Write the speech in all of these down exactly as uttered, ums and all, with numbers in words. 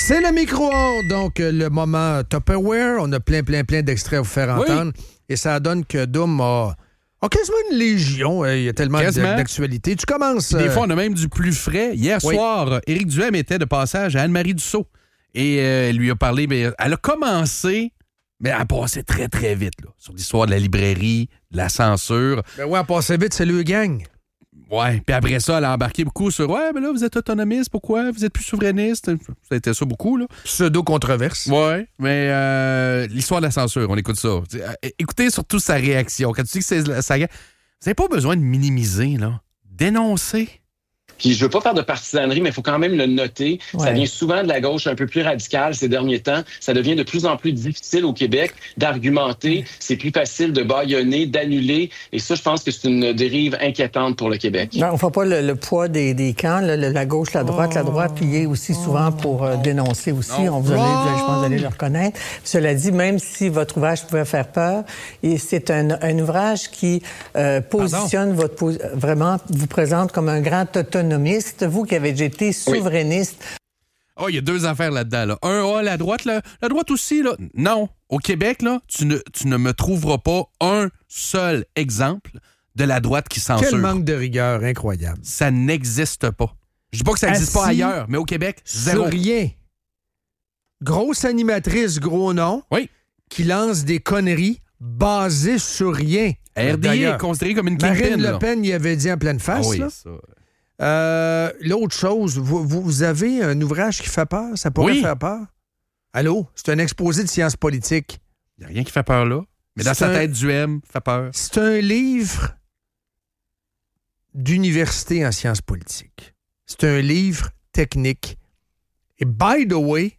C'est le micro-ondes, donc le moment Tupperware. On a plein, plein, plein d'extraits à vous faire entendre. Oui. Et ça donne que Doom a, a quasiment une légion. Il y a tellement quasiment. d'actualité. Tu commences... Des fois, on a même du plus frais. Hier oui. soir, Éric Duhem était de passage à Anne-Marie Dussault. Et euh, elle lui a parlé... Mais elle a commencé... Mais elle a passé très, très vite là, sur l'histoire de la librairie, de la censure. Ben ouais, elle passait vite, c'est le gang. Ouais, puis après ça, elle a embarqué beaucoup sur « Ouais, mais là, vous êtes autonomiste, pourquoi? Vous êtes plus souverainiste? » Ça a été ça beaucoup, là. Pseudo-controverse. Ouais, mais euh, l'histoire de la censure, on écoute ça. Écoutez surtout sa réaction. Quand tu dis que c'est sa... Vous n'avez pas besoin de minimiser, là. Dénoncer. Puis je veux pas faire de partisanerie, mais il faut quand même le noter. Ouais. Ça vient souvent de la gauche un peu plus radicale ces derniers temps. Ça devient de plus en plus difficile au Québec d'argumenter. C'est plus facile de bâillonner, d'annuler. Et ça, je pense que c'est une dérive inquiétante pour le Québec. Non, on ne fait pas le, le poids des, des camps, là, la gauche, la droite. Oh. La droite, puis il est aussi souvent pour euh, dénoncer aussi. Non. On vous allez, je pense que vous allez le reconnaître. Cela dit, même si votre ouvrage pouvait faire peur, et c'est un, un ouvrage qui euh, positionne Pardon? votre... Vraiment, vous présente comme un grand autonomiste. Vous qui avez été souverainiste. Oui. Oh, il y a deux affaires là-dedans. Là. Un, oh, la droite, là, la droite aussi, là. Non. Au Québec, là, tu ne, tu ne me trouveras pas un seul exemple de la droite qui censure. Quel manque de rigueur incroyable. Ça n'existe pas. Je dis pas que ça n'existe pas ailleurs, mais au Québec, zéro. Sur rien. Grosse animatrice, gros nom, oui. qui lance des conneries basées sur rien. R D I est considérée comme une kingpin. Marine Le Pen y avait dit en pleine face. Ah oui, là. ça... Euh, l'autre chose, vous, vous avez un ouvrage qui fait peur? Ça pourrait oui. faire peur? Allô? C'est un exposé de sciences politiques. Il n'y a rien qui fait peur là. Mais dans c'est sa un... tête, Duhem fait peur. C'est un livre d'université en sciences politiques. C'est un livre technique. Et by the way,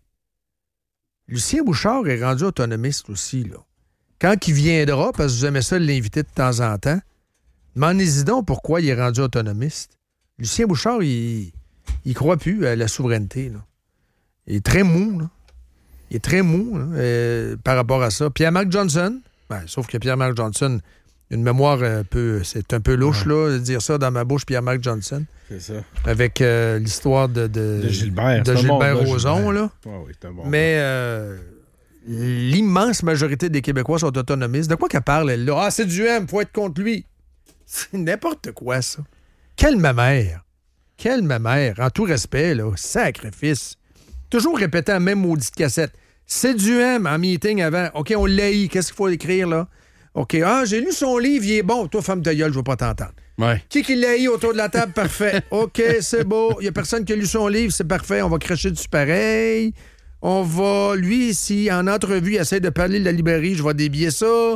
Lucien Bouchard est rendu autonomiste aussi, là. Quand il viendra, parce que vous aimez ça l'inviter de temps en temps, demandez-y donc pourquoi il est rendu autonomiste. Lucien Bouchard, il ne croit plus à la souveraineté. Là. Il est très mou. Là. Il est très mou là, euh, par rapport à ça. Pierre-Marc Johnson, ben, sauf que Pierre-Marc Johnson, une mémoire un peu... C'est un peu louche, ouais. là, de dire ça dans ma bouche, Pierre-Marc Johnson. C'est ça. Avec euh, l'histoire de, de, de Gilbert. De Gilbert bon, Rozon, Gilbert. Là. Oh, oui, c'est un bon Mais euh, l'immense majorité des Québécois sont autonomistes. De quoi qu'elle parle, elle, là? Ah, c'est Duhem, faut être contre lui. C'est n'importe quoi, ça. Quelle mamère! Quelle mamère! En tout respect, là, sacrifice. Toujours répétant la même maudite cassette. C'est Duhem en meeting avant. OK, on l'haït. Qu'est-ce qu'il faut écrire, là? OK, ah, j'ai lu son livre, il est bon. Toi, femme de gueule, je veux pas t'entendre. Ouais. Qui qui l'haït autour de la table? Parfait. OK, c'est beau. Il y a personne qui a lu son livre, c'est parfait. On va cracher dessus pareil. On va... Lui, si en entrevue, il essaie de parler de la librairie, je vais débier ça.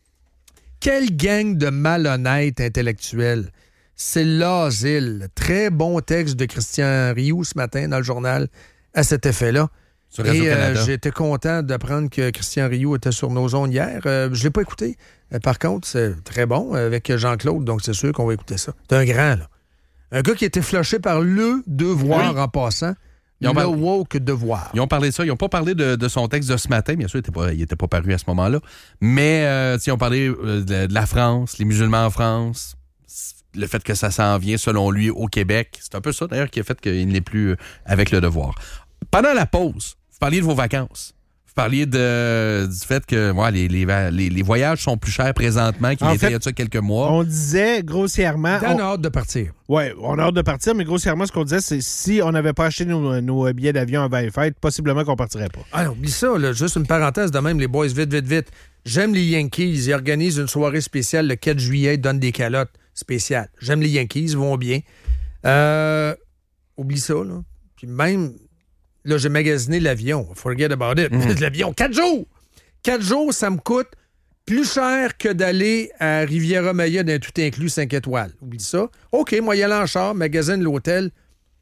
Quelle gang de malhonnêtes intellectuels. C'est l'asile. Très bon texte de Christian Rioux ce matin dans le journal à cet effet-là. Sur Et euh, j'étais content d'apprendre que Christian Rioux était sur nos ondes hier. Euh, je ne l'ai pas écouté. Euh, par contre, c'est très bon avec Jean-Claude, donc c'est sûr qu'on va écouter ça. C'est un grand, là. Un gars qui a été flushé par le devoir oui. en passant. Ils ont le parlé... woke devoir. Ils ont parlé de ça. Ils n'ont pas parlé de, de son texte de ce matin. Bien sûr, il n'était pas, il était pas paru à ce moment-là. Mais euh, ils ont parlé euh, de, de la France, les musulmans en France, le fait que ça s'en vient, selon lui, au Québec. C'est un peu ça, d'ailleurs, qui a fait qu'il n'est plus avec le devoir. Pendant la pause, vous parliez de vos vacances. Vous parliez de, du fait que ouais, les, les, les, les voyages sont plus chers présentement qu'il était il y a ça quelques mois. On disait grossièrement... On a hâte de partir. Oui, on a hâte de partir, mais grossièrement, ce qu'on disait, c'est si on n'avait pas acheté nos, nos billets d'avion avant les fêtes, possiblement qu'on partirait pas. Ah, oublie ça, là, juste une parenthèse de même, les boys, vite, vite, vite. J'aime les Yankees. Ils organisent une soirée spéciale le quatre juillet, ils donnent des calottes spéciales. J'aime les Yankees, ils vont bien. Euh, oublie ça, là. Puis même... Là, j'ai magasiné l'avion. Forget about it. Mmh. L'avion, quatre jours! Quatre jours, ça me coûte plus cher que d'aller à Riviera-Maya d'un tout inclus cinq étoiles. Oublie ça. OK, moi, y aller en char, magasine l'hôtel.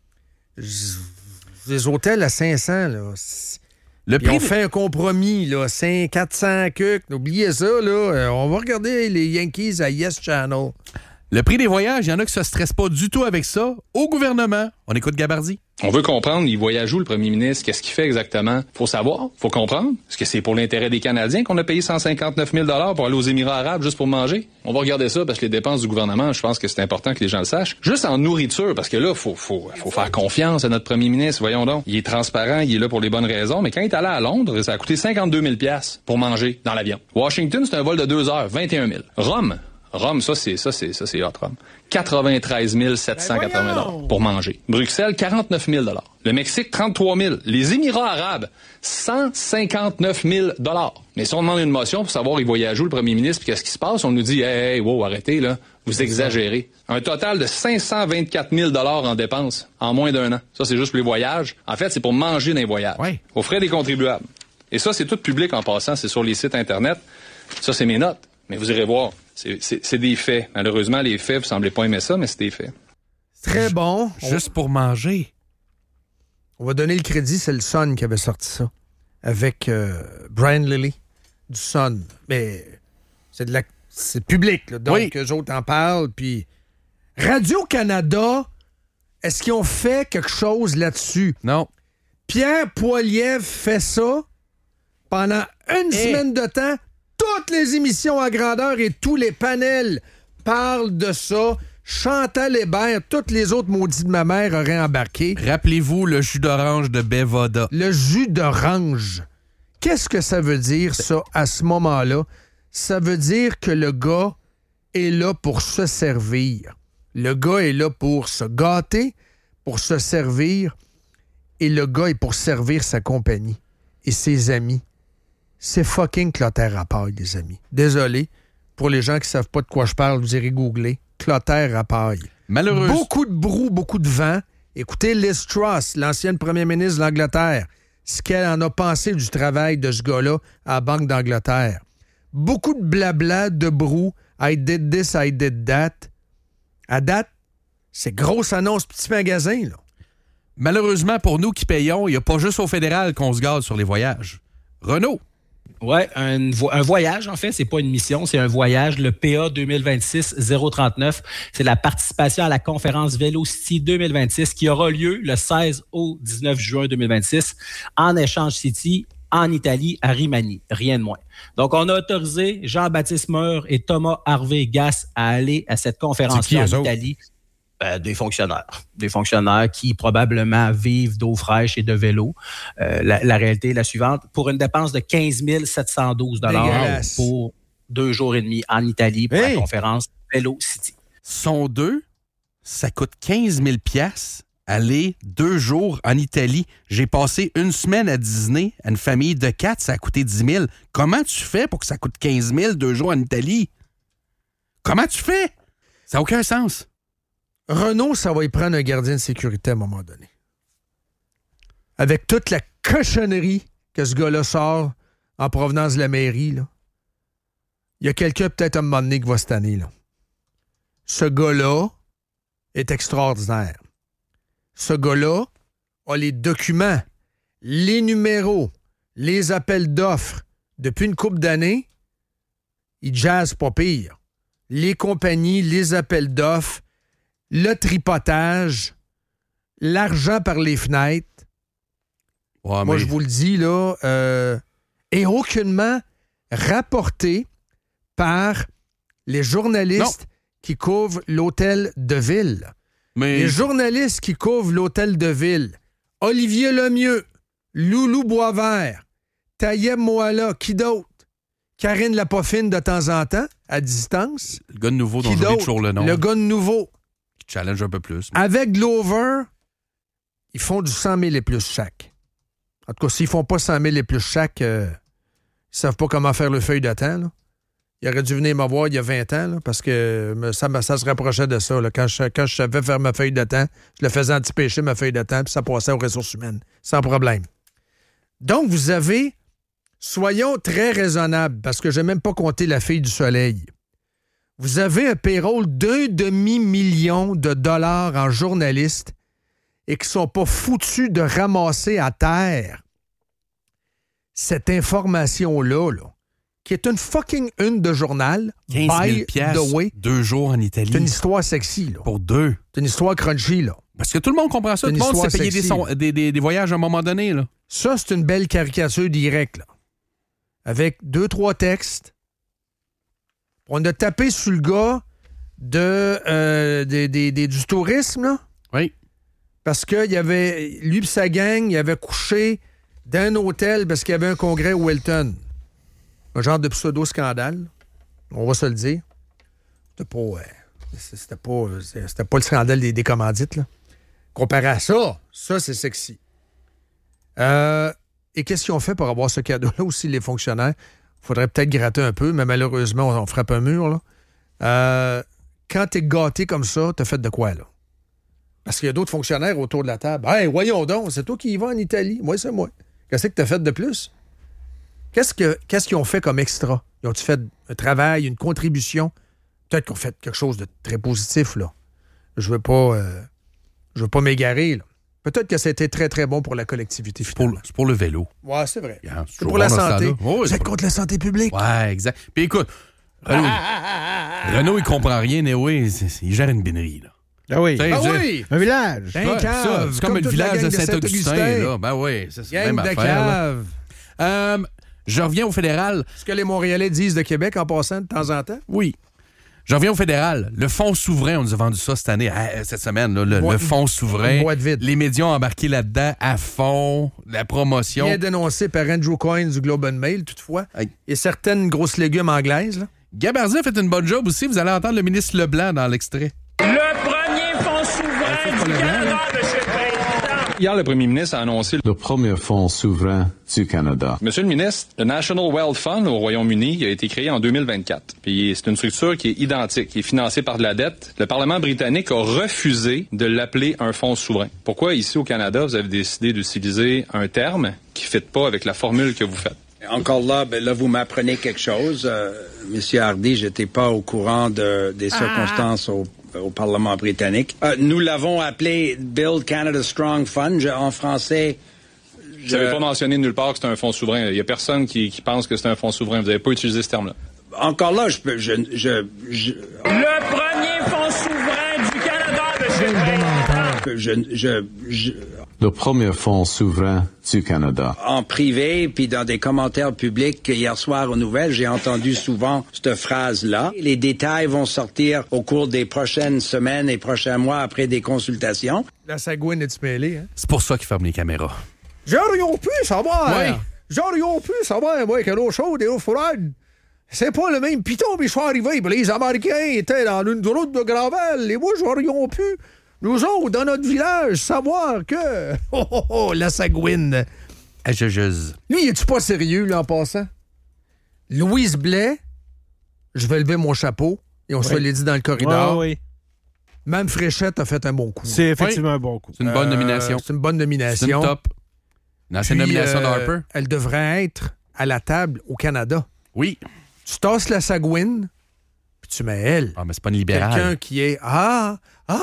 Les hôtels à cinq cents, là. Le prix Ils ont de... fait un compromis, là. quatre cents cucs. Oubliez ça, là. On va regarder les Yankees à Yes Channel. Le prix des voyages, il y en a qui se stressent pas du tout avec ça. Au gouvernement, on écoute Gabardi. On veut comprendre, il voyage où le premier ministre, qu'est-ce qu'il fait exactement? Faut savoir, faut comprendre. Est-ce que c'est pour l'intérêt des Canadiens qu'on a payé cent cinquante-neuf mille dollars pour aller aux Émirats arabes juste pour manger? On va regarder ça parce que les dépenses du gouvernement, je pense que c'est important que les gens le sachent. Juste en nourriture, parce que là, faut, faut, faut faire confiance à notre premier ministre, voyons donc. Il est transparent, il est là pour les bonnes raisons, mais quand il est allé à Londres, ça a coûté cinquante-deux mille dollars pour manger dans l'avion. Washington, c'est un vol de deux heures, vingt et un mille. Rome, Rome, ça, c'est, ça, c'est, ça, c'est hot, Rome. quatre-vingt-treize mille sept cent quatre-vingts dollars pour manger. Bruxelles, quarante-neuf mille dollars. Le Mexique, trente-trois mille. Les Émirats arabes, cent cinquante-neuf mille dollars. Mais si on demande une motion pour savoir il voyage où le premier ministre puis qu'est-ce qui se passe, on nous dit, hey, hey, wow, arrêtez, là. Vous exagérez. Un total de cinq cent vingt-quatre mille dollars en dépenses en moins d'un an. Ça, c'est juste pour les voyages. En fait, c'est pour manger dans les voyages. Oui. Aux frais des contribuables. Et ça, c'est tout public en passant. C'est sur les sites Internet. Ça, c'est mes notes. Mais vous irez voir. C'est, c'est, c'est des faits. Malheureusement, les faits, vous semblez pas aimer ça, mais c'est des faits. Très bon. Juste on... pour manger. On va donner le crédit, c'est le Sun qui avait sorti ça. Avec euh, Brian Lilly du Sun. Mais c'est de la... c'est public, là. Donc, oui. Eux autres en parlent. Puis Radio-Canada, est-ce qu'ils ont fait quelque chose là-dessus? Non. Pierre Poilievre fait ça pendant une hey. semaine de temps. Toutes les émissions à grandeur et tous les panels parlent de ça. Chantal Hébert, toutes les autres maudits de ma mère auraient embarqué. Rappelez-vous le jus d'orange de Bevada. Le jus d'orange. Qu'est-ce que ça veut dire, ça, à ce moment-là? Ça veut dire que le gars est là pour se servir. Le gars est là pour se gâter, pour se servir, et le gars est pour servir sa compagnie et ses amis. C'est fucking Clotaire à paille, les amis. Désolé. Pour les gens qui ne savent pas de quoi je parle, vous irez googler. Clotaire à paille. Malheureux. Beaucoup de brou, beaucoup de vent. Écoutez Liz Truss, l'ancienne première ministre de l'Angleterre, ce qu'elle en a pensé du travail de ce gars-là à la Banque d'Angleterre. Beaucoup de blabla, de brou. I did this, I did that. À date, c'est grosse annonce, petit magasin, là. Malheureusement, pour nous qui payons, il n'y a pas juste au fédéral qu'on se garde sur les voyages. Renaud. Oui, un, vo- un voyage, en fait, c'est pas une mission, c'est un voyage. Le P A deux mille vingt-six zéro trente-neuf, c'est la participation à la conférence Velocity deux mille vingt-six qui aura lieu le seize au dix-neuf juin deux mille vingt-six en Échange City, en Italie, à Rimini. Rien de moins. Donc, on a autorisé Jean-Baptiste Meur et Thomas Harvey Gass à aller à cette conférence-là en Italie. Euh, des fonctionnaires. Des fonctionnaires qui probablement vivent d'eau fraîche et de vélo. Euh, la, la réalité est la suivante. Pour une dépense de quinze mille sept cent douze dollars pour deux jours et demi en Italie pour hey. la conférence Velocity. Sont deux, ça coûte quinze mille dollars aller deux jours en Italie. J'ai passé une semaine à Disney à une famille de quatre, ça a coûté dix mille. Comment tu fais pour que ça coûte quinze mille deux jours en Italie? Comment tu fais? Ça n'a aucun sens. Renault, ça va y prendre un gardien de sécurité à un moment donné. Avec toute la cochonnerie que ce gars-là sort en provenance de la mairie, là, il y a quelqu'un peut-être à un moment donné qui va cette année. Là. Ce gars-là est extraordinaire. Ce gars-là a les documents, les numéros, les appels d'offres. Depuis une couple d'années, il jazz pas pire. Les compagnies, les appels d'offres, le tripotage, l'argent par les fenêtres. Ouais, Moi, mais... je vous le dis, là, euh, est aucunement rapporté par les journalistes non. qui couvrent l'hôtel de ville. Mais... Les journalistes qui couvrent l'hôtel de ville. Olivier Lemieux, Loulou Boisvert, Tayeb Moala, qui d'autre? Karine Lapoffine de temps en temps, à distance. Le gars de nouveau dont j'oublie toujours le nom. Le gars de nouveau. Challenge un peu plus. Mais... Avec Glover, ils font du cent mille et plus chaque. En tout cas, s'ils font pas cent mille et plus chaque, euh, ils savent pas comment faire le feuille de temps. Là. Ils auraient dû venir me voir il y a vingt ans, là, parce que ça, ça se rapprochait de ça. Là. Quand, je, quand je savais faire ma feuille de temps, je le faisais anti-pécher, ma feuille de temps, puis ça passait aux ressources humaines, sans problème. Donc, vous avez, soyons très raisonnables, parce que je n'ai même pas compté la fille du soleil. Vous avez un payroll d'un demi-million de dollars en journalistes et qui ne sont pas foutus de ramasser à terre cette information-là, là, qui est une fucking une de journal. quinze mille by the way. Deux jours en Italie. C'est une histoire sexy, là. Pour deux. C'est une histoire crunchy, là. Parce que tout le monde comprend ça. C'est Tout une le monde histoire s'est payé des, sexy. son- des, des, des voyages à un moment donné, là. Ça, c'est une belle caricature directe, là. Avec deux, trois textes. On a tapé sur le gars de, euh, des- des- des- du tourisme, là. Oui. Parce que il y avait, lui et sa gang, il avait couché dans un hôtel parce qu'il y avait un congrès au Hilton. Un genre de pseudo-scandale. On va se le dire. C'était pas, euh, c'était pas, c'était pas le scandale des, des commandites, là. Comparé à ça, ça, c'est sexy. Euh, et qu'est-ce qu'ils ont fait pour avoir ce cadeau-là aussi, les fonctionnaires? Il faudrait peut-être gratter un peu, mais malheureusement, on, on frappe un mur, là. Euh, quand t'es gâté comme ça, t'as fait de quoi, là? Parce qu'il y a d'autres fonctionnaires autour de la table. Hey, voyons donc, c'est toi qui y vas en Italie. Moi, c'est moi. Qu'est-ce que t'as fait de plus? Qu'est-ce, que, qu'est-ce qu'ils ont fait comme extra? Ils ont-ils fait un travail, une contribution? Peut-être qu'ils ont fait quelque chose de très positif, là. Je veux pas... Euh, je veux pas m'égarer, là. Peut-être que c'était très, très bon pour la collectivité, C'est pour, finalement. c'est pour le vélo. Ouais, c'est vrai. Yeah, c'est pour la bon dans ce santé. temps-là. Oh, Vous c'est êtes pour- contre la santé publique? Ouais, exact. Puis écoute, Renaud, Renaud il comprend rien, mais oui, c'est- c'est- il gère une binerie, là. Ah oui. Tu sais, Ah je veux dire, oui! Un village. Ben, ouais, cave, ça, c'est comme, le toute la village gang de Saint-Augustin, Saint-Augustin. là. Ben oui, ça, c'est la Gang même de affaire, là. cave. Euh, je reviens au fédéral. Ce que les Montréalais disent de Québec en passant de temps en temps. Oui. Je reviens au fédéral. Le fonds souverain, on nous a vendu ça cette année, euh, cette semaine, là, le, Bo- le fonds souverain. une boîte vide. Les médias ont embarqué là-dedans à fond, la promotion. Bien dénoncé par Andrew Coyne du Globe and Mail, toutefois. Aïe. Et certaines grosses légumes anglaises, là. Gabardi a fait une bonne job aussi. Vous allez entendre le ministre Leblanc dans l'extrait. Le premier fonds souverain du Canada, M. le Président. Hier, le premier ministre a annoncé... Le premier fonds souverain du Canada. Monsieur le ministre, le National Wealth Fund au Royaume-Uni a été créé en deux mille vingt-quatre. Puis c'est une structure qui est identique, qui est financée par de la dette. Le Parlement britannique a refusé de l'appeler un fonds souverain. Pourquoi ici au Canada, vous avez décidé d'utiliser un terme qui ne fit pas avec la formule que vous faites? Encore là, ben là, vous m'apprenez quelque chose. Euh, Monsieur Hardy, j'étais pas au courant de, des circonstances au, au Parlement britannique. Euh, nous l'avons appelé Build Canada Strong Fund. Je- en français, Vous n'avez pas mentionné nulle part que c'est un fonds souverain. Il n'y a personne qui, qui pense que c'est un fonds souverain. Vous n'avez pas utilisé ce terme-là. encore là, je peux, je, je, je, Le premier fonds souverain du Canada, M. le Président. je, je, je Le premier fonds souverain du Canada. en privé, puis dans des commentaires publics hier soir aux nouvelles, j'ai entendu souvent cette phrase-là. Les détails vont sortir au cours des prochaines semaines et prochains mois après des consultations. La sagouine est-tu mêlée, hein? C'est pour ça qu'ils ferment les caméras. J'aurais pu savoir, Ouais. hein? J'aurais pu savoir, moi, que l'eau chaude et l'eau froide, c'est pas le même piton, puis je suis arrivé, puis les Américains étaient dans une route de Gravel, et moi, j'aurais pu, nous autres, dans notre village, savoir que... Oh, oh, oh, la sagouine. Ah, je, je- Lui, es-tu pas sérieux, lui, en passant? Louise Blais, je vais lever mon chapeau, et on se Oui. l'a dit dans le corridor. Ah, oui. Même Fréchette a fait un bon coup. C'est effectivement un bon coup. c'est une bonne Euh, nomination. C'est une bonne C'est nomination. une top. Dans cette Puis, nomination euh, d'Harper. elle devrait être à la table au Canada. Oui. Tu tasses la sagouine, puis tu mets elle. Ah, mais c'est pas une libérale. Quelqu'un qui est Ah! Ah!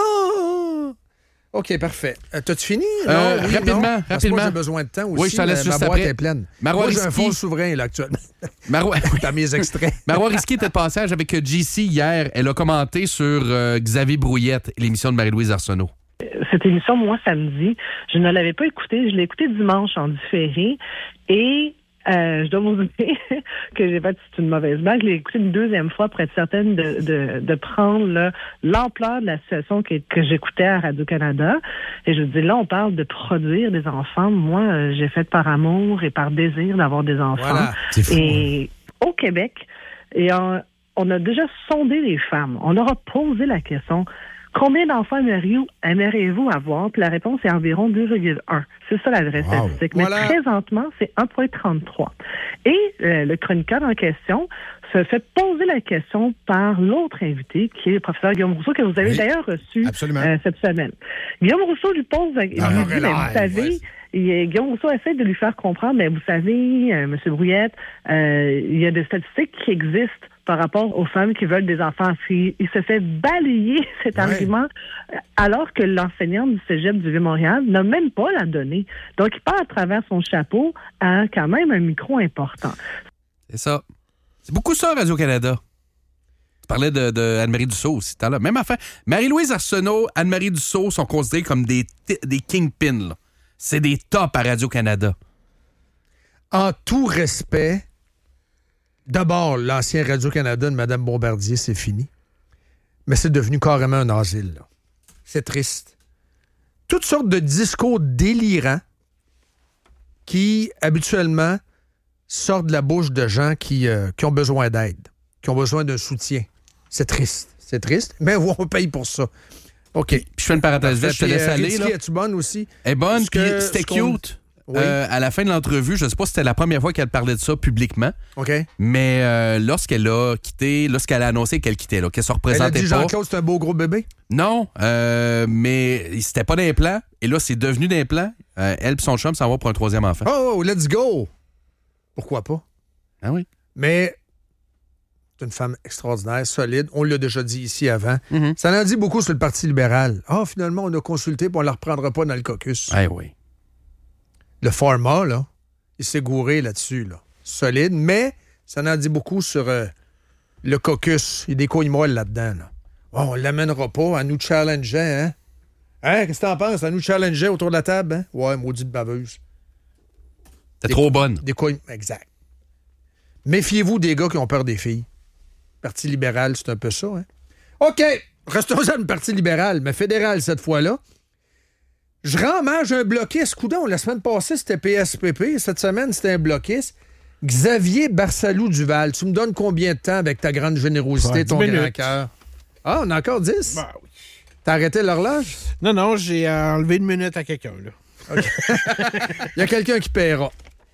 OK, parfait. Euh, T'as-tu fini? Euh, oui, rapidement, non? Parce que rapidement. moi, j'ai besoin de temps aussi. Oui, je t'en laisse mais juste ma boîte après. est pleine. Marois Moi, j'ai un Risky. fonds souverain, là, actuellement. Marois, Dans mes extraits. Marois Risky était de passage avec J C hier. Elle a commenté sur euh, Xavier Brouillette, l'émission de Marie-Louise Arsenault. Cette émission, moi, samedi, je ne l'avais pas écoutée. Je l'ai écoutée dimanche en différé. Et euh, je dois vous dire que j'ai fait une mauvaise blague. Je l'ai écoutée une deuxième fois pour être certaine de, de, de prendre là, l'ampleur de la situation que, que j'écoutais à Radio-Canada. Et je vous dis, là, on parle de produire des enfants. Moi, euh, j'ai fait par amour et par désir d'avoir des enfants. Voilà. C'est fou. Et au Québec, et on, on a déjà sondé les femmes. On leur a posé la question, combien d'enfants aimeriez-vous, aimeriez-vous avoir? Puis la réponse est environ deux virgule un. C'est ça la vraie Wow. statistique. Mais Voilà. présentement, c'est un virgule trente-trois. Et euh, le chroniqueur en question se fait poser la question par l'autre invité, qui est le professeur Guillaume Rousseau, que vous avez Oui, d'ailleurs reçu absolument. euh, cette semaine. Guillaume Rousseau lui pose, il lui Ah, dit, mais relax, vous savez, ouais. et Guillaume Rousseau essaie de lui faire comprendre, mais vous savez, euh, M. Brouillette, euh, il y a des statistiques qui existent par rapport aux femmes qui veulent des enfants. Puis, il se fait balayer cet Ouais. argument euh, alors que l'enseignante du Cégep du Vieux-Montréal n'a même pas la donnée. Donc, il part à travers son chapeau à quand même un micro important. C'est ça. C'est beaucoup ça, Radio-Canada. Tu parlais de, de Anne-Marie Dussault aussi tout à l'heure. Même affaire. Marie-Louise Arsenault, Anne-Marie Dussault sont considérés comme des, des kingpins. Là. C'est des tops à Radio-Canada. En tout respect, d'abord, l'ancien Radio-Canada de Mme Bombardier, c'est fini. Mais c'est devenu carrément un asile. Là. C'est triste. Toutes sortes de discours délirants qui, habituellement, sortent de la bouche de gens qui, euh, qui ont besoin d'aide, qui ont besoin d'un soutien. C'est triste. C'est triste, mais on paye pour ça. OK. Puis je fais une parenthèse, je te laisse euh, aller. Là. Es-tu bonne aussi? Elle est bonne, puis que, c'était cute. Oui. Euh, à la fin de l'entrevue, je ne sais pas si c'était la première fois qu'elle parlait de ça publiquement. OK. Mais euh, lorsqu'elle a quitté, lorsqu'elle a annoncé qu'elle quittait, là, qu'elle se représentait pas. Elle a dit Jean-Claude, c'est un beau gros bébé? Non, euh, mais c'était pas d'implant. Et là, c'est devenu d'implant. Euh, elle et son chum s'en vont pour un troisième enfant. Oh, let's go! Pourquoi pas? Ah oui. Mais c'est une femme extraordinaire, solide. On l'a déjà dit ici avant. Mm-hmm. Ça en dit beaucoup sur le Parti libéral. Ah, oh, finalement, on a consulté et on ne la reprendra pas dans le caucus. Ah oui. Le Pharma, là, il s'est gouré là-dessus. Là. Solide, mais ça en dit beaucoup sur euh, le caucus. Il y a des couilles molles là-dedans. Là. Oh, on ne l'amènera pas à nous challenger, hein? Hein? Qu'est-ce que t'en penses? À nous challenger autour de la table, hein? Ouais, maudite baveuse. T'es trop bonne. Des couilles... Exact. Méfiez-vous des gars qui ont peur des filles. Parti libéral, c'est un peu ça, hein? OK! Restons dans le Parti libéral, mais fédéral cette fois-là. Je rends hommage à un bloquiste. Coudon, la semaine passée, c'était P S P P. Cette semaine, c'était un bloquiste. Xavier Barsalou-Duval. Tu me donnes combien de temps avec ta grande générosité, ouais, ton minutes. grand cœur? Ah, on a encore dix? Ben oui. T'as arrêté l'horloge? Non, non, j'ai enlevé une minute à quelqu'un, là. Okay. Il y a quelqu'un qui paiera.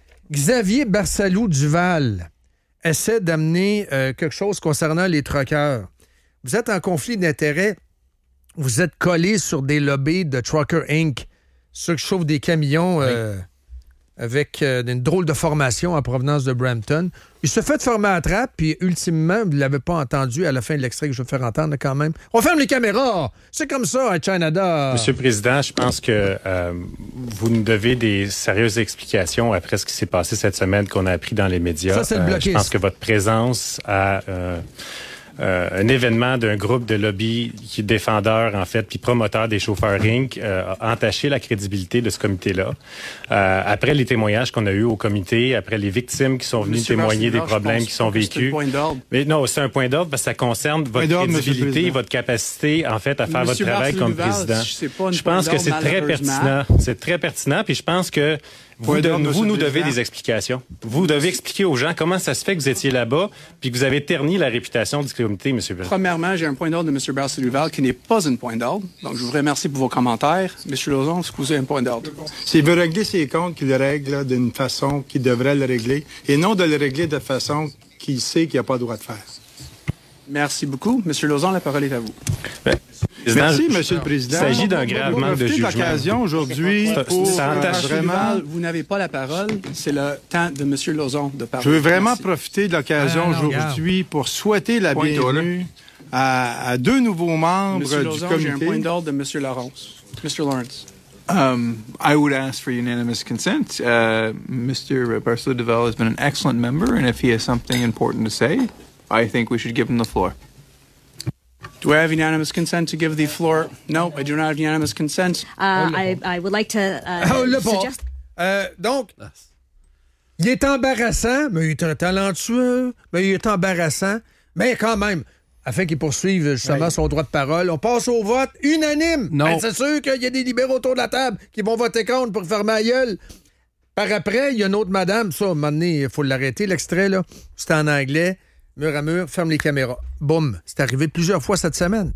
Xavier Barsalou-Duval essaie d'amener euh, quelque chose concernant les truckers. Vous êtes en conflit d'intérêts. Vous êtes collé sur des lobbies de Trucker Incorporated, ceux qui chauffent des camions euh, oui. avec euh, une drôle de formation en provenance de Brampton. Il se fait former à trappe, puis ultimement, vous ne l'avez pas entendu à la fin de l'extrait que je vais faire entendre quand même. On ferme les caméras! C'est comme ça à Canada! Monsieur le Président, je pense que euh, vous nous devez des sérieuses explications après ce qui s'est passé cette semaine qu'on a appris dans les médias. Ça, c'est le bloquiste. Euh, je pense que votre présence à... Euh, Euh, un événement d'un groupe de lobby qui est défendeur, en fait, puis promoteur des chauffeurs Inc euh, a entaché la crédibilité de ce comité-là. Euh, après les témoignages qu'on a eus au comité, après les victimes qui sont venues Monsieur témoigner Marcinard, des problèmes qui sont vécus. Mais non, c'est un point d'ordre parce que ça concerne votre crédibilité, votre capacité, en fait, à faire Monsieur votre travail comme président. Je pense que c'est très pertinent. C'est très pertinent, puis je pense que Vous, de, vous nous devez des explications. Vous devez expliquer aux gens comment ça se fait que vous étiez là-bas puis que vous avez terni la réputation du comité, M. Bell. Premièrement, j'ai un point d'ordre de M. Barsalou-Duval qui n'est pas un point d'ordre. Donc, je vous remercie pour vos commentaires. M. Lauzon, est-ce que vous avez un point d'ordre? S'il veut régler ses comptes, qu'il le règle d'une façon qu'il devrait le régler et non de le régler de façon qu'il sait qu'il n'a pas le droit de faire. Merci beaucoup. M. Lauzon, la parole est à vous. Ben, Merci, M. le Président. Il s'agit d'un grave manque de jugement. l'occasion aujourd'hui pour ça euh, vraiment... Vous n'avez pas la parole. C'est le temps de M. Lauzon de parler. Je veux vraiment Merci. profiter de l'occasion ah, non, aujourd'hui pour souhaiter la Point bienvenue à, à deux nouveaux membres M. du Lauzon, comité. j'ai un point d'ordre de M. Lawrence. M. Lawrence. Um, I would ask for unanimous consent. Uh, Mister Barsalou-Duval has been an excellent member, and if he has something important to say, I think we should give him the floor. Do I have unanimous consent to give the floor? No, I do not have unanimous consent. Uh, I, I would like to uh, oh, le bon. suggest... Euh, donc, il est embarrassant, mais il est un talentueux, mais il est embarrassant, mais quand même, afin qu'il poursuive justement ouais. son droit de parole, on passe au vote unanime. Non. Ben, c'est sûr qu'il y a des libéraux autour de la table qui vont voter contre pour fermer la gueule. Par après, il y a une autre madame, ça, à un moment donné, il faut l'arrêter, l'extrait, là. C'est en anglais. Mur à mur, ferme les caméras. Boum. C'est arrivé plusieurs fois cette semaine.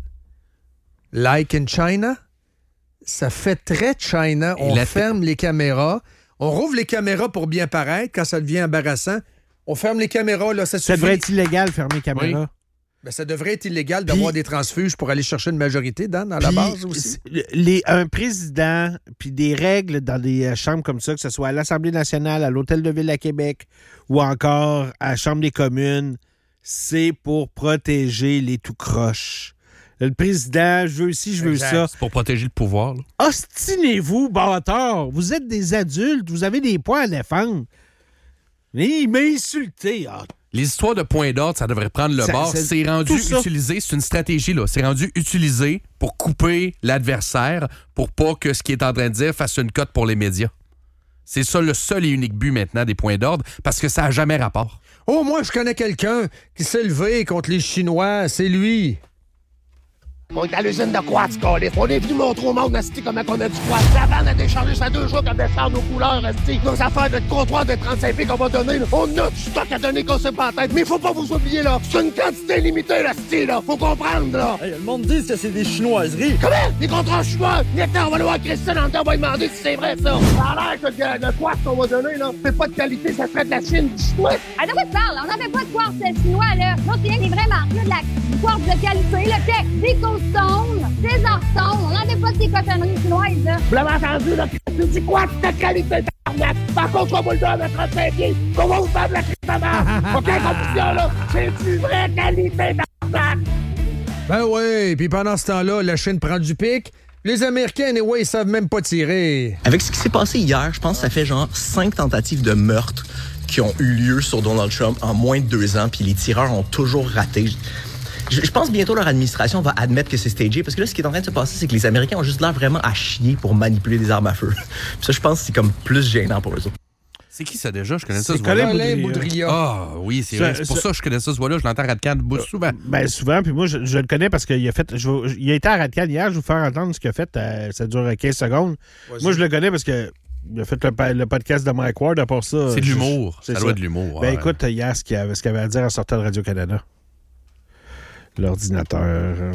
Like in China, ça fait très China. On la... ferme les caméras. On rouvre les caméras pour bien paraître quand ça devient embarrassant. On ferme les caméras, là, ça suffit. Ça devrait être illégal, fermer les caméras. Oui. Ben, ça devrait être illégal d'avoir puis, des transfuges pour aller chercher une majorité, Dan, dans la base aussi. Les, un président, puis des règles dans des chambres comme ça, que ce soit à l'Assemblée nationale, à l'Hôtel de Ville à Québec ou encore à la Chambre des communes, c'est pour protéger les tout-croches. Le président, je veux ci, je veux exact. ça. C'est pour protéger le pouvoir. Là. Ostinez-vous, bâtard. Vous êtes des adultes, vous avez des points à défendre. Mais il m'a insulté. Ah, Les histoires de points d'ordre, ça devrait prendre le Ça- bord. c'est- C'est rendu tout ça. utilisé, c'est une stratégie, là. C'est rendu utilisé pour couper l'adversaire pour pas que ce qu'il est en train de dire fasse une cote pour les médias. C'est ça le seul et unique but maintenant des points d'ordre, parce que ça n'a jamais rapport. Oh, moi, je connais quelqu'un qui s'est levé contre les Chinois. C'est lui. On est à l'usine de quartz, Calais. On est venu montrer au monde, asti, comment on a du quartz. La vanne a déchargé ça deux jours qu'on descend nos couleurs, asti. Nos affaires de comptoir de trente-cinq pieds qu'on va donner, là. On a du stock à donner qu'on sait pas en tête. Mais faut pas vous oublier, là. C'est une quantité limitée, là, asti, là. Faut comprendre, là. Hey, le monde dit que c'est des chinoiseries. Comment? Des contrats chinois? Maintenant, on va aller voir Christine en temps, on va lui demander si c'est vrai, ça. Ça a l'air que le, le quartz qu'on va donner, là, c'est pas de qualité, ça serait de la Chine, du chinois. Ah, de quoi tu parles? On n'avait pas de quartz chinois, là. Non, c'est rien des vraies marques, là, de la du quartz de qualité, le texte, des costones, des arstones. On n'avait pas de ces cotonneries chinoises, là. Vous l'avez entendu, là? Tu dis quoi? C'est de qualité, tabarnak. Par contre, on va le donner à trente-cinq pieds. Qu'on va vous faire de la crise de merde. OK, confusion, là. C'est du vrai qualité, tabarnak. Ben oui, puis pendant ce temps-là, la Chine prend du pic. Les Américains, anyway, ils savent même pas tirer. Avec ce qui s'est passé hier, je pense que ça fait genre cinq tentatives de meurtre qui ont eu lieu sur Donald Trump en moins de deux ans, puis les tireurs ont toujours raté. Je, je pense bientôt leur administration va admettre que c'est stagé, parce que là, ce qui est en train de se passer, c'est que les Américains ont juste l'air vraiment à chier pour manipuler des armes à feu. Puis ça, je pense que c'est comme plus gênant pour eux autres. C'est qui ça déjà? Je connais ça, C'est ce voix-là. Colin Boudria. Ah oui, c'est Ça- vrai. C'est pour ça- ça que je connais ça, ce voix-là. Je l'entends à Radcan souvent. Ben, souvent, puis moi, je, je le connais parce qu'il a fait. Je, vais- il a été à Radcan hier, je vais vous faire entendre ce qu'il a fait. euh, ça dure quinze secondes. Vas-y. Moi, je le connais parce que il a fait le, pa- le podcast de Mike Ward. À part ça. C'est de je- l'humour. c'est Ça doit être de l'humour. Ben ouais. écoute, hier, ce qu'il avait, ce qu'il avait à dire en sortant de Radio-Canada. L'ordinateur.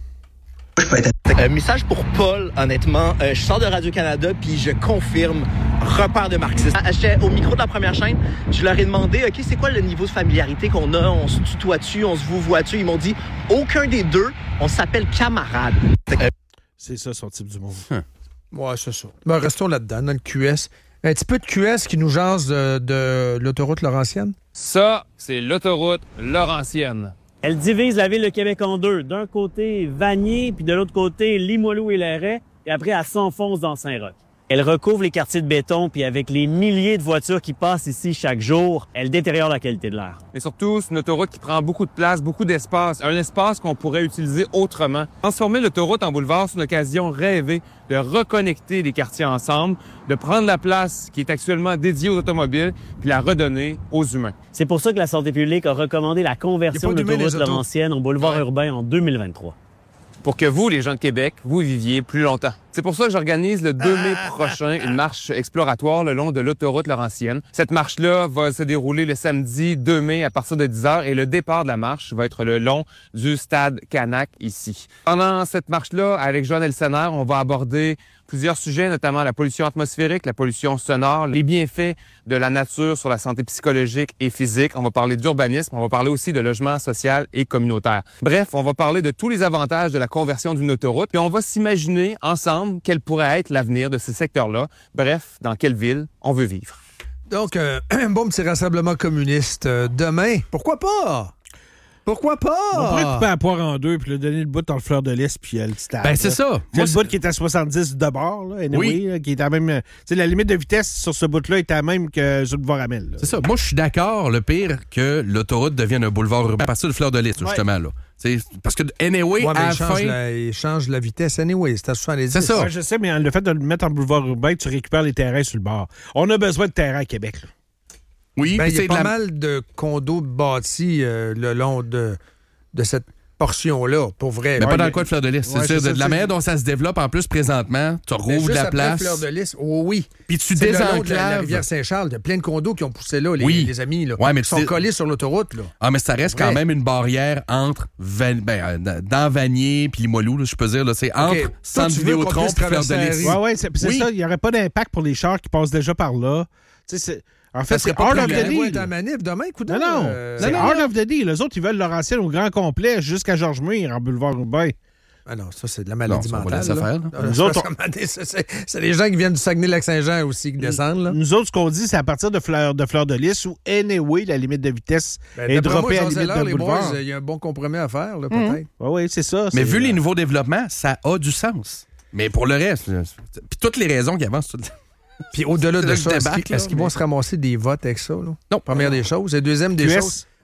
Euh, message pour Paul, honnêtement. Euh, je sors de Radio-Canada, puis je confirme, repère de marxisme. Ah, J'étais au micro de la première chaîne, je leur ai demandé, OK, c'est quoi le niveau de familiarité qu'on a? On se tutoie-tu? On se vouvoie-tu? Ils m'ont dit, aucun des deux, on s'appelle camarades. Euh, C'est ça, son type d'humour. Ouais, c'est ça. Ben, restons là-dedans, dans le Q S. Un petit peu de Q S qui nous jase de, de l'autoroute Laurentienne. Ça, c'est l'autoroute Laurentienne. Elle divise la ville de Québec en deux. D'un côté, Vanier, puis de l'autre côté, Limoilou et Lairet. Et après, elle s'enfonce dans Saint-Roch. Elle recouvre les quartiers de béton, puis avec les milliers de voitures qui passent ici chaque jour, elle détériore la qualité de l'air. Mais surtout, c'est une autoroute qui prend beaucoup de place, beaucoup d'espace. Un espace qu'on pourrait utiliser autrement. Transformer l'autoroute en boulevard, c'est une occasion rêvée de reconnecter les quartiers ensemble, de prendre la place qui est actuellement dédiée aux automobiles, puis la redonner aux humains. C'est pour ça que la santé publique a recommandé la conversion Y a de pas d'humains, l'autoroute les autos. Laurentienne en boulevard Ouais. urbain en deux mille vingt-trois. Pour que vous, les gens de Québec, vous viviez plus longtemps. C'est pour ça que j'organise le deux mai prochain une marche exploratoire le long de l'autoroute Laurentienne. Cette marche-là va se dérouler le samedi deux mai à partir de dix heures et le départ de la marche va être le long du stade Canac ici. Pendant cette marche-là, avec Joanne Elsener, on va aborder plusieurs sujets, notamment la pollution atmosphérique, la pollution sonore, les bienfaits de la nature sur la santé psychologique et physique. On va parler d'urbanisme, on va parler aussi de logement social et communautaire. Bref, on va parler de tous les avantages de la conversion d'une autoroute, puis on va s'imaginer ensemble quel pourrait être l'avenir de ces secteurs-là. Bref, dans quelle ville on veut vivre. Donc, euh, un bon petit rassemblement communiste euh, demain. Pourquoi pas? Pourquoi pas? On pourrait couper la poire en deux puis le donner le bout dans le fleur de lys puis euh, le petit arbre, Ben, c'est là. ça. C'est Moi, le bout qui est à soixante-dix de bord, là, anyway, Oui. là, qui est à même. euh, Tu sais, la limite de vitesse sur ce bout-là est à même que sur le Voramel. là. C'est ça. Moi, je suis d'accord, le pire, que l'autoroute devienne un boulevard urbain à partir de Fleur de Lys, justement. Là. C'est- Parce que, anyway, Ouais, mais à la il, change fin... la, il change la vitesse anyway. C'est à soixante-dix. C'est ça. Ouais, je sais, mais le fait de le mettre en boulevard urbain, tu récupères les terrains sur le bord. On a besoin de terrains à Québec. Là. Oui, Ben, puis il y a c'est pas de la- mal de condos bâtis euh, le long de, de cette portion-là, pour vrai. Mais Ouais, pas dans mais- le coin de Fleur de Lys. Ouais, C'est c'est ça. ça, De la c'est- manière dont ça se développe, en plus, présentement, tu Ben, rouvres juste de la après place. Fleur de Lys, oh oui. Puis tu C'est le long de la, la désenclaves. rivière Saint-Charles. Il y a plein de condos qui ont poussé là, les, Oui. les amis. Là. Ouais, mais Ils tu sont sais- collés sur l'autoroute. Là. Ah, mais ça reste Vrai. quand même une barrière entre Van- ben, euh, dans Vanier puis Limoilou, là, je peux dire. Là, c'est entre Toi, Centre tu veux Vidéotron qu'on puisse puis Fleur de traverser Lys. la Ouais, ouais, c'est c'est Oui. ça. Il n'y aurait pas d'impact pour les chars qui passent déjà par là. Tu sais, c'est- en fait, Ça serait c'est pas hard plus of grand. the On va deal. être en manif demain, écoute. Non, non. euh, C'est non, hard non. of the deal. Les autres, ils veulent Laurentienne au grand complet jusqu'à Georges-Muir en boulevard urbain. Ah non, ça, c'est de la maladie Non, ça, on va mentale. laisser là. faire, là. Non, Nous c'est autres, parce qu'à un moment donné, c'est- c'est c'est des gens qui viennent du Saguenay-Lac-Saint-Jean aussi qui descendent. Là. Nous autres, ce qu'on dit, c'est à partir de Fleur de, Fleur de Lys où, anyway, la limite de vitesse Ben, est d'après moi, droppée à la Jean limite Zeller, de les boulevard. boys, il y a un bon compromis à faire, là, peut-être. Oui, oui, c'est ça. Mais c'est- vu les nouveaux développements, ça a du sens. Mais pour le reste, là, c'est- puis toutes les raisons qui avancent. tout le temps. Puis au-delà C'est de là ça, que je est-ce débarque, qu'ils là, est-ce qu'ils vont mais- se ramasser des votes avec ça? Là? Non. Première des choses. Et deuxième des Q S. choses,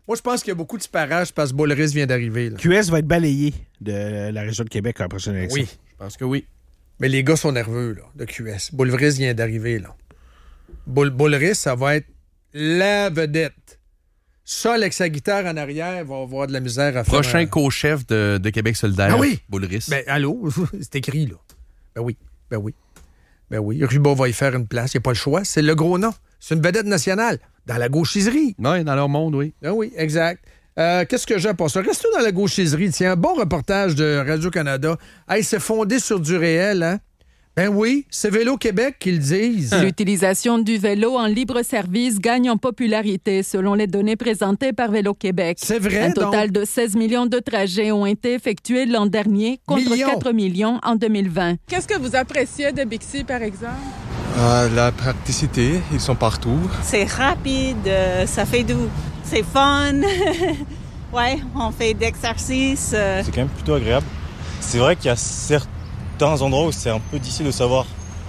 Moi, je pense qu'il y a beaucoup de parages parce que Boulris vient d'arriver. Là. Q S va être balayé de la région de Québec à la prochaine élection. Oui, je pense que oui. Mais les gars sont nerveux, là, de Q S. Boulris vient d'arriver, là. Boul- Boulris, ça va être la vedette. Seul avec sa guitare en arrière va avoir de la misère à faire... Prochain un... co-chef de, de Québec solidaire, ah oui? Boulris. Ben, allô? C'est écrit, là. Ben oui, ben oui. Ben oui, Ruba va y faire une place. Il n'y a pas le choix. C'est le gros nom. C'est une vedette nationale. Dans la gauchiserie. Oui, dans leur monde, oui. Ben oui, exact. Euh, qu'est-ce que j'ai pour ça? Restons dans la gauchiserie. Tiens, un bon reportage de Radio-Canada. Hey, c'est fondé sur du réel, hein? Ben oui, c'est Vélo-Québec qui le disent. L'utilisation du vélo en libre service gagne en popularité selon les données présentées par Vélo-Québec. C'est vrai, Un total donc? de seize millions de trajets ont été effectués l'an dernier contre Millions. quatre millions en deux mille vingt. Qu'est-ce que vous appréciez de Bixi, par exemple? Euh, la praticité, ils sont partout. C'est rapide, euh, ça fait doux. C'est fun. Ouais, on fait d'exercice. Euh... C'est quand même plutôt agréable. C'est vrai qu'il y a certains endroits où c'est un peu difficile de savoir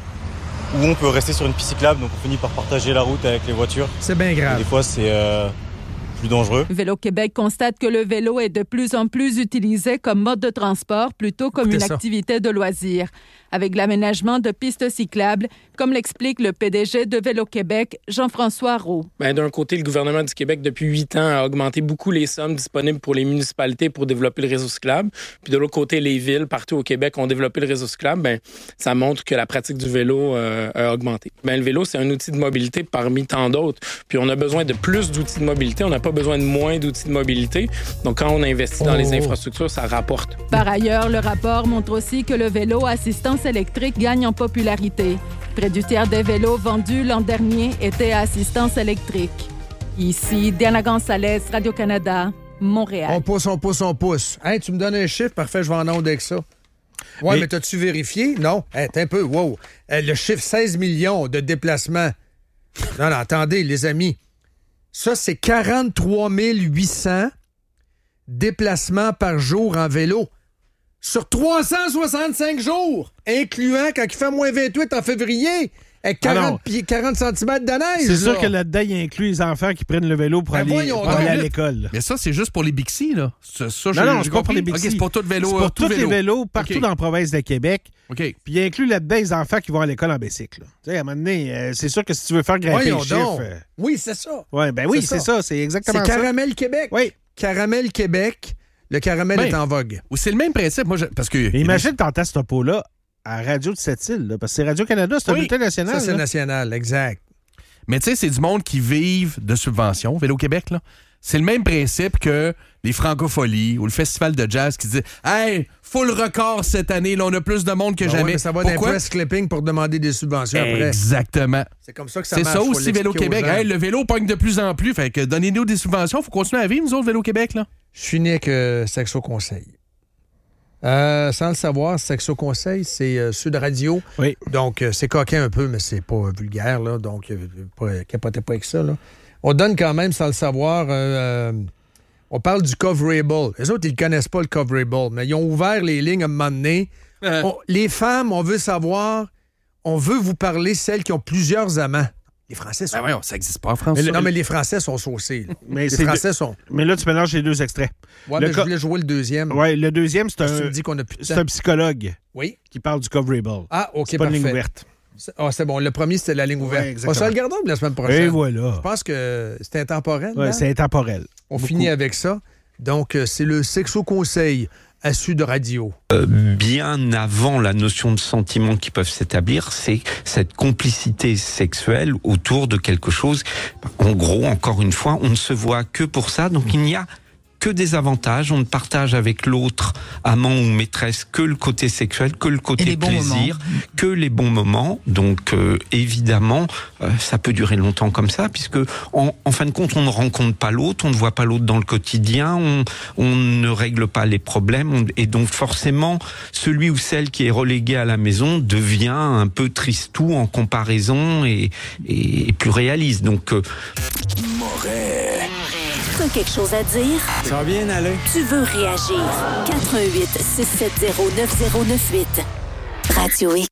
où on peut rester sur une piste cyclable, donc on finit par partager la route avec les voitures. C'est bien grave. Et des fois, c'est euh, plus dangereux. Vélo-Québec constate que le vélo est de plus en plus utilisé comme mode de transport plutôt comme Écoutez une ça. activité de loisir, avec l'aménagement de pistes cyclables, comme l'explique le P D G de Vélo-Québec, Jean-François Roux. Bien, d'un côté, le gouvernement du Québec, depuis huit ans, a augmenté beaucoup les sommes disponibles pour les municipalités pour développer le réseau cyclable. Puis de l'autre côté, les villes, partout au Québec, ont développé le réseau cyclable. Bien, ça montre que la pratique du vélo euh, a augmenté. Bien, le vélo, c'est un outil de mobilité parmi tant d'autres. Puis on a besoin de plus d'outils de mobilité. On n'a pas besoin de moins d'outils de mobilité. Donc, quand on investit dans Oh. les infrastructures, ça rapporte. Par ailleurs, le rapport montre aussi que le vélo à assistance électrique gagne en popularité. Près du tiers des vélos vendus l'an dernier étaient à assistance électrique. Ici, Diana Gonzalez, Radio-Canada, Montréal. On pousse, on pousse, on pousse. Hey, tu me donnes un chiffre, parfait, je vais en onde avec ça. Ouais, mais, mais t'as-tu vérifié? Non. Hey, t'es un peu, wow. Euh, le chiffre seize millions de déplacements. Non, non, attendez, les amis. Ça, c'est quarante-trois mille huit cents déplacements par jour en vélo. Sur trois cent soixante-cinq jours, incluant quand il fait moins vingt-huit en février, avec quarante, Ah quarante centimètres de neige. C'est sûr là. que là-dedans, il inclut les enfants qui prennent le vélo pour Ben aller, voyons pour aller donc. à l'école. Mais ça, c'est juste pour les Bixi, là. Ça, ça, Non, je- non, j'ai c'est pas pour compris. les Bixi. OK, c'est pour tout vélo. C'est euh, pour tout tous les vélos partout OK. dans la province de Québec. OK. Puis il inclut là-dedans les enfants qui vont à l'école en bicycle. là. Tu sais, à un moment donné, euh, c'est sûr que si tu veux faire grimper Voyons le chiffre... donc. euh, Oui, c'est ça. ouais, ben oui, C'est c'est ça. ça. C'est exactement C'est ça. Caramel Québec. Oui. Caramel Québec. Le caramel Ben, est en vogue. Ou c'est le même principe. Moi, je- parce que. Mais imagine t'entends ce topo-là à Radio de Sept-Îles, là, parce que c'est Radio-Canada, c'est un Oui, bulletin national. Ça, c'est là. national, exact. Mais tu sais, c'est du monde qui vivent de subventions, Vélo-Québec, là. C'est le même principe que les Francopholies ou le Festival de jazz qui dit « Hey, full record cette année, là, on a plus de monde que Ben ouais, jamais. mais ça va d'un Pourquoi? press clipping pour demander des subventions après. Exactement. C'est comme ça que ça C'est marche. ça faut aussi, l'expliquer Vélo-Québec. aux gens. Hey, le vélo pogne de plus en plus. Fait que donnez-nous des subventions. Faut continuer à vivre, nous autres, Vélo-Québec, là. Je finis avec euh, Sexo Conseil. Euh, sans le savoir, Sexo Conseil, c'est euh, Sud Radio. Oui. Donc, euh, c'est coquin un peu, mais c'est pas euh, vulgaire, là. Donc, euh, pas, capotez pas avec ça, là. On donne quand même, sans le savoir, euh, euh, on parle du coverable. Les autres, ils ne connaissent pas le coverable, mais ils ont ouvert les lignes à un moment donné. Euh. On- les femmes, on veut savoir, on veut vous parler celles qui ont plusieurs amants. Les Français sont... Ben voyons, ça n'existe pas en France. Mais le- non, mais les Français sont saucés. là. Mais les c'est Français de- sont... Mais là, tu mélanges les deux extraits. Ouais, Le mais co- je voulais jouer le deuxième. Ouais, le deuxième, c'est Parce que tu un, me dis qu'on a plus de c'est temps. un psychologue Oui. qui parle du coverable. Ah, OK, C'est pas une parfait. ligne ouverte. C'est- Ah, c'est bon. Le premier, c'était la ligne ouverte. exactement. on se le regardera la semaine prochaine. Et voilà. Je pense que c'est intemporel. Ouais, là. c'est intemporel. On Beaucoup. finit avec ça. Donc, euh, c'est le Sexo Conseil à Sud Radio. Euh, bien avant la notion de sentiments qui peuvent s'établir, c'est cette complicité sexuelle autour de quelque chose. En gros, encore une fois, on ne se voit que pour ça, donc il n'y a que des avantages. On ne partage avec l'autre amant ou maîtresse que le côté sexuel, que le côté les bons plaisir, que les bons moments. Donc euh, évidemment, euh, ça peut durer longtemps comme ça, puisque en, en fin de compte, on ne rencontre pas l'autre, on ne voit pas l'autre dans le quotidien, on, on ne règle pas les problèmes, on- et donc forcément, celui ou celle qui est relégué à la maison devient un peu tristou en comparaison et, et, et plus réaliste. Donc euh, T'as quelque chose à dire? Ça va bien aller. Tu veux réagir? quatre un huit, six sept zéro, neuf zéro neuf huit. Radio X.